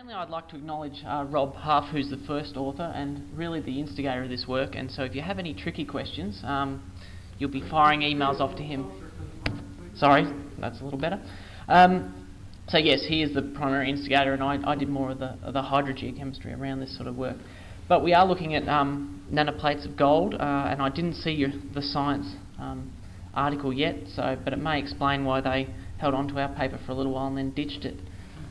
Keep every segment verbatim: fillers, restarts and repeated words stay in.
Mainly I'd like to acknowledge uh, Rob Huff, who's the first author and really the instigator of this work, and so if you have any tricky questions, um, you'll be firing emails off to him. Sorry, that's a little better. Um, so yes, he is the primary instigator, and I, I did more of the, of the hydrogeochemistry around this sort of work. But we are looking at um, nanoplates of gold, uh, and I didn't see your, the science um, article yet, so but it may explain why they held on to our paper for a little while and then ditched it.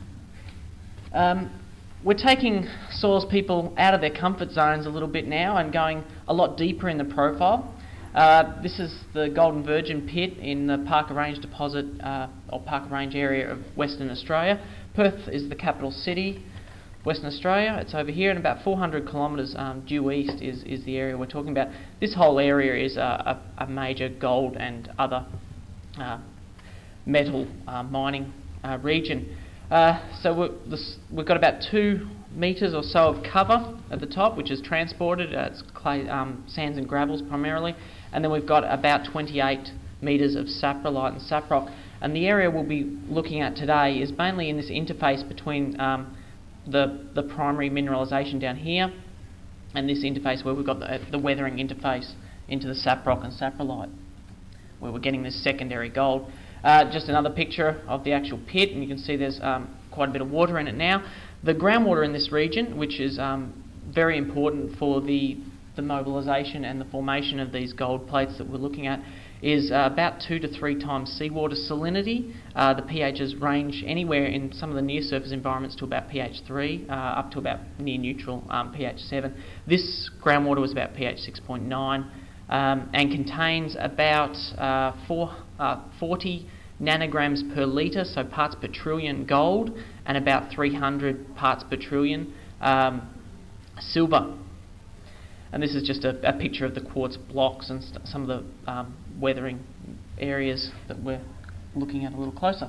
Um, we're taking soils people out of their comfort zones a little bit now and going a lot deeper in the profile. Uh, this is the Golden Virgin pit in the Parker Range deposit, uh, or Parker Range area of Western Australia. Perth is the capital city, Western Australia. It's over here, and about four hundred kilometres um, due east is, is the area we're talking about. This whole area is a, a, a major gold and other uh, metal uh, mining uh, region. Uh, so we're, this, we've got about two metres or so of cover at the top, which is transported. Uh, it's clay, um, sands and gravels primarily, and then we've got about twenty-eight metres of saprolite and saprock. And the area we'll be looking at today is mainly in this interface between um, the the primary mineralisation down here and this interface where we've got the, the weathering interface into the saprock and saprolite, where we're getting this secondary gold. Uh, just another picture of the actual pit, and you can see there's um, quite a bit of water in it now. The groundwater in this region, which is um, very important for the, the mobilisation and the formation of these gold plates that we're looking at, is uh, about two to three times seawater salinity. Uh, the pHs range anywhere in some of the near surface environments to about pH three, uh, up to about near neutral um, pH seven. This groundwater was about pH six point nine. Um, and contains about uh, four, uh, forty nanograms per litre, so parts per trillion gold, and about three hundred parts per trillion um, silver. And this is just a, a picture of the quartz blocks and st some of the um, weathering areas that we're looking at a little closer.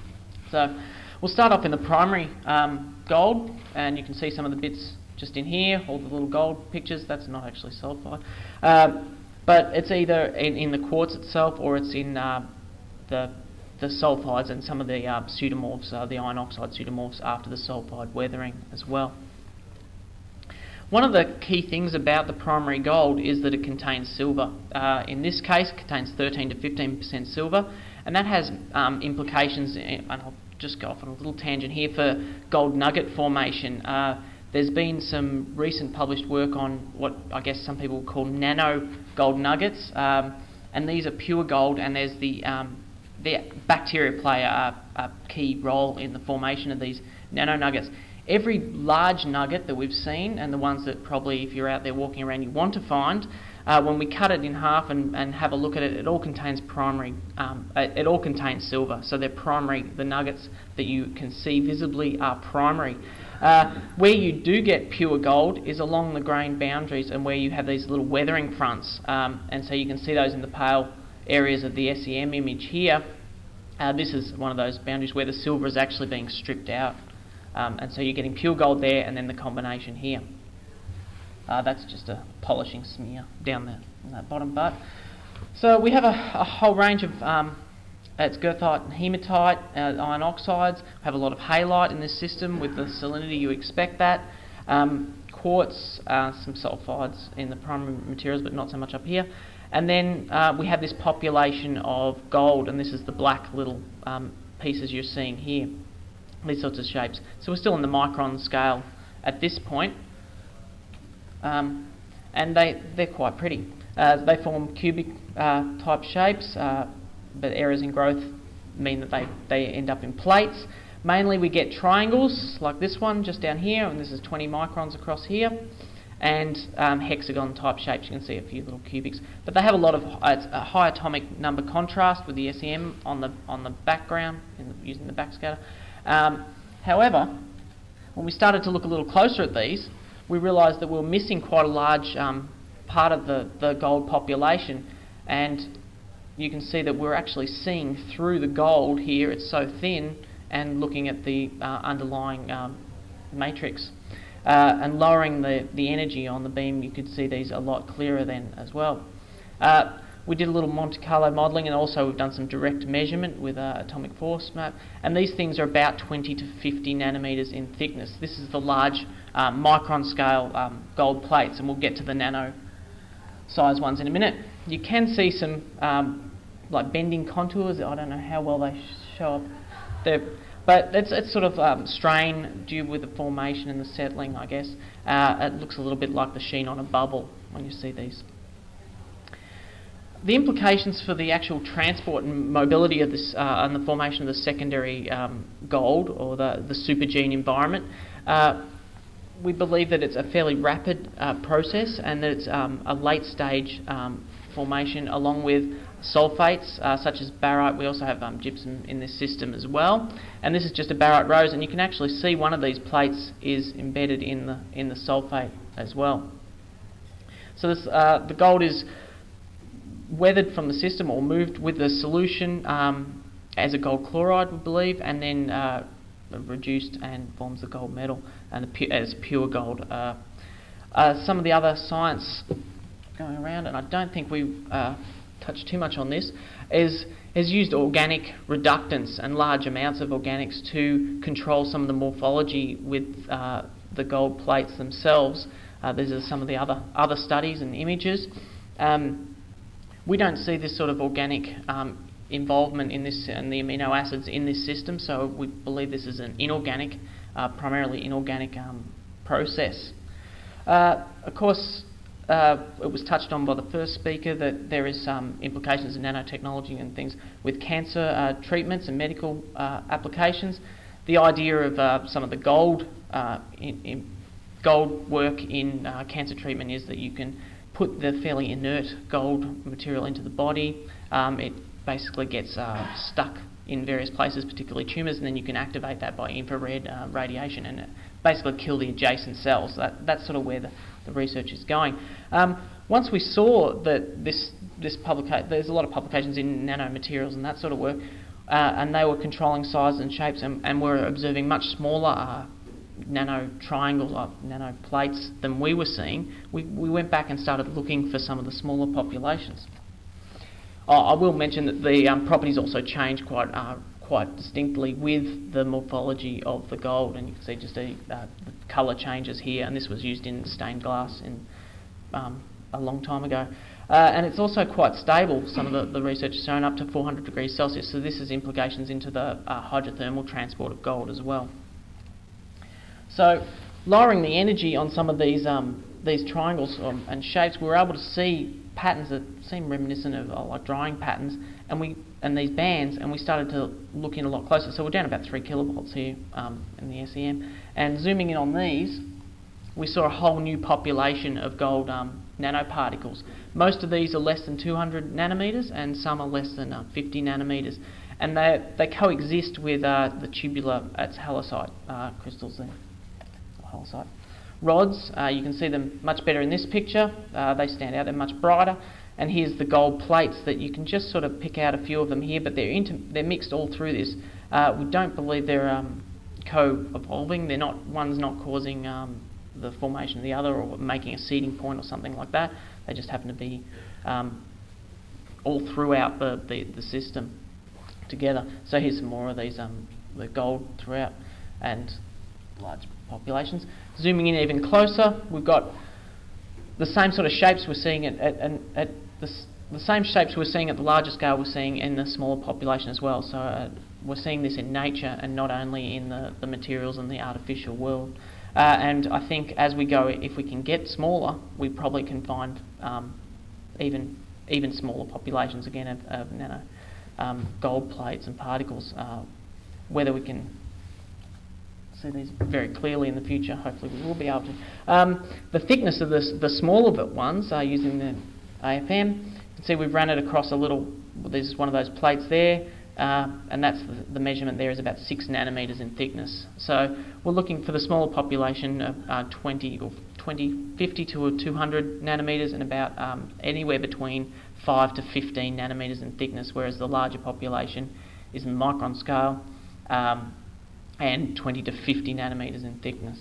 So we'll start off in the primary um, gold, and you can see some of the bits just in here, all the little gold pictures. That's not actually sulfide. Um, but it's either in, in the quartz itself, or it's in uh, the, the sulfides and some of the uh, pseudomorphs, uh, the iron oxide pseudomorphs after the sulfide weathering as well. One of the key things about the primary gold is that it contains silver. Uh, in this case, it contains thirteen to fifteen percent silver, and that has um, implications, and I'll just go off on a little tangent here, for gold nugget formation. Uh, There's been some recent published work on what I guess some people call nano gold nuggets, um, and these are pure gold, and there's the, um, the bacteria play a, a key role in the formation of these nano nuggets. Every large nugget that we've seen, and the ones that probably if you're out there walking around you want to find, uh, when we cut it in half and, and have a look at it, it all contains primary, um, it, it all contains silver. So they're primary, the nuggets that you can see visibly are primary. Uh, where you do get pure gold is along the grain boundaries and where you have these little weathering fronts, um, and so you can see those in the pale areas of the S E M image here. Uh, this is one of those boundaries where the silver is actually being stripped out, um, and so you're getting pure gold there and then the combination here. Uh, that's just a polishing smear down the, in that bottom butt. So we have a, a whole range of um, it's goethite and hematite, uh, iron oxides. We have a lot of halite in this system with the salinity you expect that. Um, quartz, uh, some sulfides in the primary materials, but not so much up here. And then uh, we have this population of gold, and this is the black little um, pieces you're seeing here. These sorts of shapes. So we're still in the micron scale at this point. Um, and they, they're quite pretty. Uh, they form cubic uh, type shapes, uh, but errors in growth mean that they, they end up in plates. Mainly we get triangles like this one just down here, and this is twenty microns across here, and um, hexagon type shapes. You can see a few little cubics, but they have a lot of uh, it's a high atomic number contrast with the S E M on the on the background in the, using the backscatter. Um, however, when we started to look a little closer at these, we realised that we were missing quite a large um, part of the, the gold population, and you can see that we're actually seeing through the gold here. It's so thin, and looking at the uh, underlying um, matrix uh, and lowering the, the energy on the beam, you could see these a lot clearer then as well. Uh, we did a little Monte Carlo modelling, and also we've done some direct measurement with uh, atomic force map, and these things are about twenty to fifty nanometres in thickness. This is the large uh, micron scale um, gold plates, and we'll get to the nano size ones in a minute. You can see some um, like bending contours. I don't know how well they show up there, but it's, it's sort of um, strain due with the formation and the settling, I guess. Uh, it looks a little bit like the sheen on a bubble when you see these. The implications for the actual transport and mobility of this uh, and the formation of the secondary um, gold, or the, the supergene environment, uh, we believe that it's a fairly rapid uh, process, and that it's um, a late stage um, formation along with sulfates uh, such as barite. We also have um, gypsum in this system as well, and this is just a barite rose, and you can actually see one of these plates is embedded in the in the sulfate as well. So this, uh, the gold is weathered from the system or moved with the solution um, as a gold chloride, we believe, and then uh, reduced and forms the gold metal and pu as pure gold. Uh, uh, some of the other science going around, and I don't think we uh, touched too much on this, is has used organic reductants and large amounts of organics to control some of the morphology with uh, the gold plates themselves. Uh, these are some of the other other studies and images. Um, We don't see this sort of organic um, involvement in this and the amino acids in this system, so we believe this is an inorganic, uh, primarily inorganic um, process. Uh, of course, uh, it was touched on by the first speaker that there is some implications in nanotechnology and things with cancer uh, treatments and medical uh, applications. The idea of uh, some of the gold uh, in, in gold work in uh, cancer treatment is that you can put the fairly inert gold material into the body. Um, it basically gets uh, stuck in various places, particularly tumours, and then you can activate that by infrared uh, radiation and basically kill the adjacent cells. That, that's sort of where the, the research is going. Um, once we saw that this, this publica- there's a lot of publications in nanomaterials and that sort of work, uh, and they were controlling size and shapes, and, and were observing much smaller uh, nano triangles, or nano plates than we were seeing, we, we went back and started looking for some of the smaller populations. Oh, I will mention that the um, properties also change quite uh, quite distinctly with the morphology of the gold, and you can see just the, uh, the colour changes here, and this was used in stained glass in, um, a long time ago. Uh, and it's also quite stable. Some of the, the research has shown up to four hundred degrees Celsius, so this has implications into the uh, hydrothermal transport of gold as well. So, lowering the energy on some of these um, these triangles um, and shapes, we were able to see patterns that seem reminiscent of uh, like drying patterns, and we and these bands, and we started to look in a lot closer. So we're down about three kilovolts here um, in the S E M, and zooming in on these, we saw a whole new population of gold um, nanoparticles. Most of these are less than two hundred nanometres, and some are less than uh, fifty nanometres, and they they coexist with uh, the tubular, it's halloysite uh, crystals there. Halloysite rods. Uh, you can see them much better in this picture. Uh, they stand out, they're much brighter. And here's the gold plates that you can just sort of pick out a few of them here, but they're inter they're mixed all through this. Uh, we don't believe they're um, co-evolving. They're not, one's not causing um, the formation of the other or making a seeding point or something like that. They just happen to be um, all throughout the, the, the system together. So here's some more of these, um, the gold throughout, and large populations. Zooming in even closer, we've got the same sort of shapes we're seeing at, at, at, at the, the same shapes we're seeing at the larger scale we're seeing in the smaller population as well. So uh, we're seeing this in nature and not only in the, the materials and the artificial world. Uh, and I think as we go, if we can get smaller, we probably can find um, even even smaller populations again of, of nano um, gold plates and particles. Uh, whether we can see these very clearly in the future, hopefully we will be able to. Um, the thickness of this, the smaller ones, uh, using the A F M, you can see we've run it across a little, there's one of those plates there, uh, and that's the, the measurement there is about six nanometres in thickness. So we're looking for the smaller population of uh, twenty or twenty, fifty to two hundred nanometres, and about um, anywhere between five to fifteen nanometres in thickness, whereas the larger population is in the micron scale. Um, and twenty to fifty nanometres in thickness.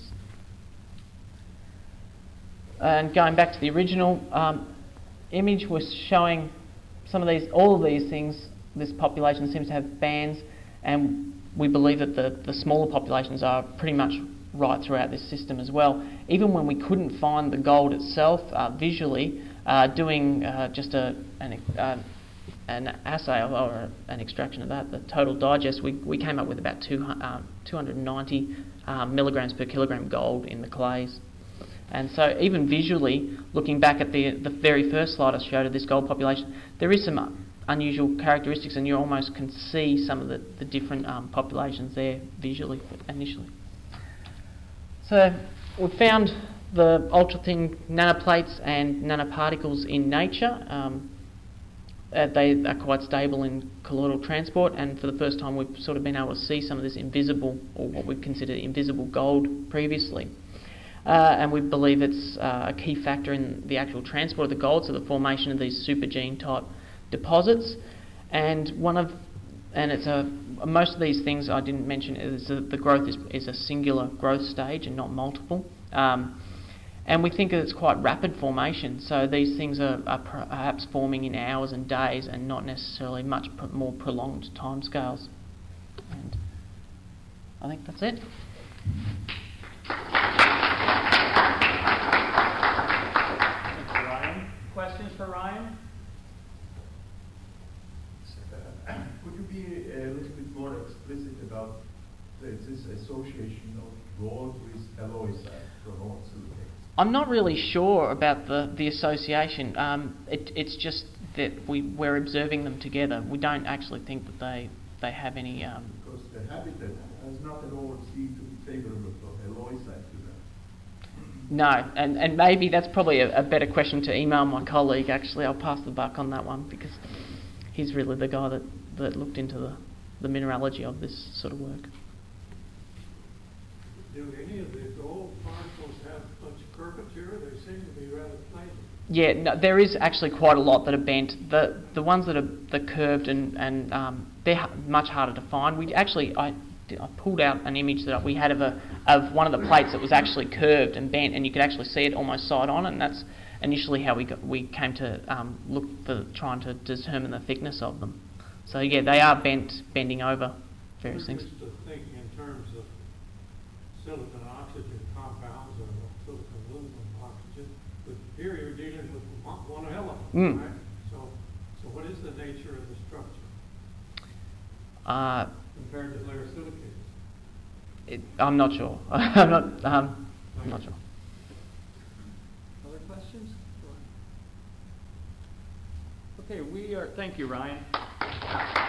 And going back to the original um, image, was showing some of these, all of these things, this population seems to have bands, and we believe that the, the smaller populations are pretty much right throughout this system as well. Even when we couldn't find the gold itself uh, visually, uh, doing uh, just a, an, uh, an assay or, or an extraction of that, the total digest, we, we came up with about two, uh, two hundred ninety uh, milligrams per kilogram gold in the clays. And so even visually, looking back at the, the very first slide I showed of this gold population, there is some unusual characteristics, and you almost can see some of the, the different um, populations there visually initially. So we've found the ultra-thin nanoplates and nanoparticles in nature. Um, uh, they are quite stable in colloidal transport, and for the first time we've sort of been able to see some of this invisible, or what we consider invisible gold previously. Uh, and we believe it's uh, a key factor in the actual transport of the gold, so the formation of these supergene type deposits. And one of, and it's a, most of these things I didn't mention is that the growth is, is a singular growth stage and not multiple. Um, and we think that it's quite rapid formation, so these things are, are perhaps forming in hours and days and not necessarily much pr more prolonged timescales. And I think that's it. Questions for Ryan? Uh, could you be a little bit more explicit about this association of gold with alloysite from all silicate? I'm not really sure about the, the association. Um, it, it's just that we, we're observing them together. We don't actually think that they, they have any... Um, because the habitat has not at all seemed to be favourable for alloysite to them. No, and, and maybe that's probably a, a better question to email my colleague. Actually, I'll pass the buck on that one, because he's really the guy that, that looked into the, the mineralogy of this sort of work. Do any of the gold particles have much curvature? They seem to be rather plain. Yeah, no, there is actually quite a lot that are bent. The the ones that are the curved and, and um, they're much harder to find. We actually, I, I pulled out an image that we had of a of one of the plates that was actually curved and bent, and you could actually see it almost side on, and that's initially how we got, we came to um, look for trying to determine the thickness of them. So yeah, they are bent, bending over various We're things. just to think in terms of silicon oxygen compounds or silicon aluminum oxygen, but here you're dealing with one element, Mm. right? So, so what is the nature of the structure Uh, compared to layer silicates? it, I'm not sure. I'm not. Um, I'm not sure. Other questions? Okay, we are. Thank you, Ryan.